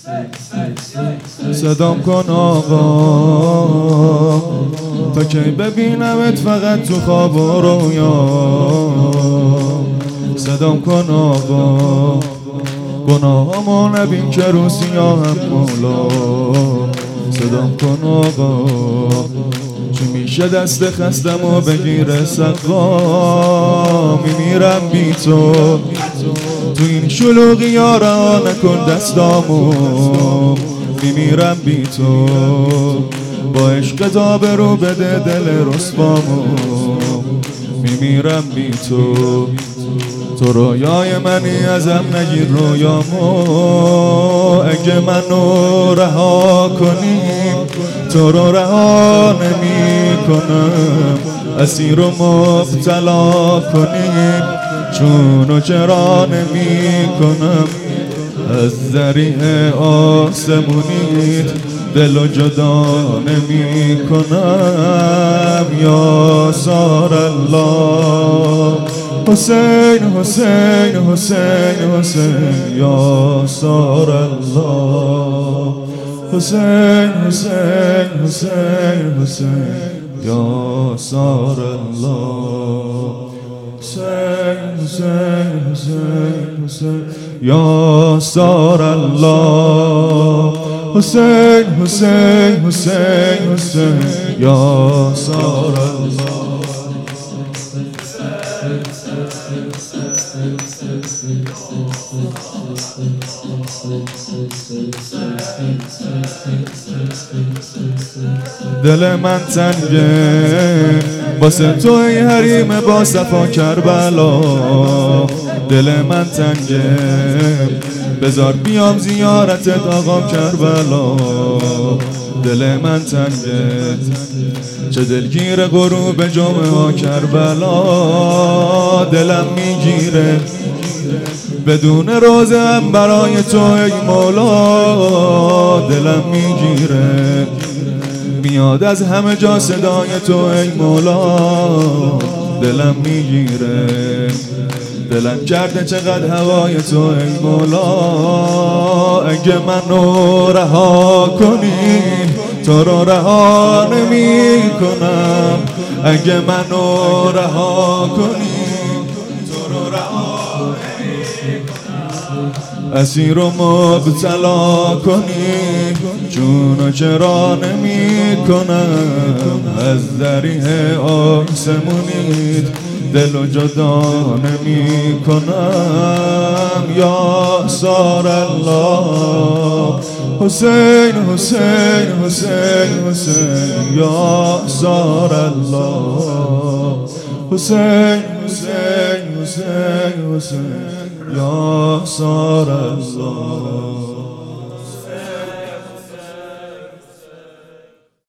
صدام کن آقا تا کی ببینمت فقط تو خواب و رویا. صدام کن آقا گناهامو نبین که رو سیاهم مولا. صدام کن آقا چی میشه دست خستمو بگیره سقا. میمیرم بی تو تو این شلوغی ها رها نکن دستامو. میمیرم بی تو با عشق تا برو بده دل رسوامو. میمیرم بی تو تو رویای منی ازم نگیر رویامو. اگه منو رها کنی تو رو رها نمی کنم. اسیر و مبتلا کنی چونو چرا نمی کنم. از ذریع آسمونیت دلو جدا نمی کنم. یا سار الله حسین حسین حسین حسین یا سار الله. حسین حسین حسین حسین یا سار الله. حسین حسین حسین حسین یا سار الله. حسین حسین حسین حسین یا سار الله. دل من تنگه واسه تو ای حریم با صفا کربلا. دل من تنگه بذار بیام زیارتت آقام کربلا. دل من تنگه چه دلگیر غروب جمعه ها کربلا. دلم میگیره بدون روزم برای تو ای مولا. دلم میگیره میاد از همه جا صدای تو ای مولا. دلم میگیره دلم کرده چقدر هوای تو ای مولا. اگه منو رها کنی تو رو رها نمی کنم. اگه منو رها کنی تو رو رها نمی کنم. اسیر و مبتلا کنی چونو چرا نمی کنم. از ذریع آسمونیت دلو جدا نمی کنم. یا سار الله حسین حسین حسین حسین یا سار الله. حسین حسین حسین حسین یا سار الله.